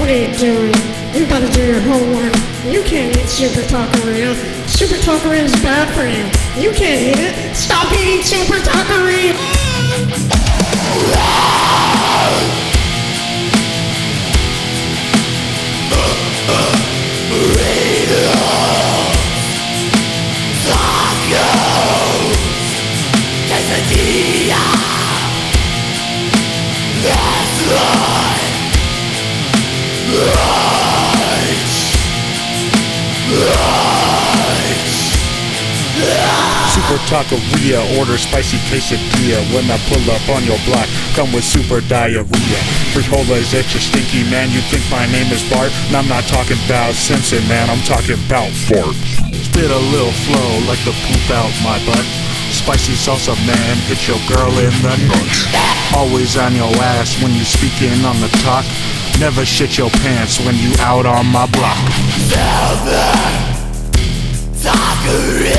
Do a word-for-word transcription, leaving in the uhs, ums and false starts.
What are you doing? You gotta do your homework. You can't eat Super Taqueria. Super Taqueria is bad for you. You can't eat it. Stop eating Super Taqueria! Super Taqueria, order spicy quesadilla. When I pull up on your block, come with super diarrhea. Frijoles extra stinky, man, you think my name is Bart? And I'm not talking about Simpson, man, I'm talking about fart. Spit a little flow like the poop out my butt. Spicy salsa, man, hit your girl in the nuts. Always on your ass when you speaking on the talk. Never shit your pants when you out on my block. Super Taqueria.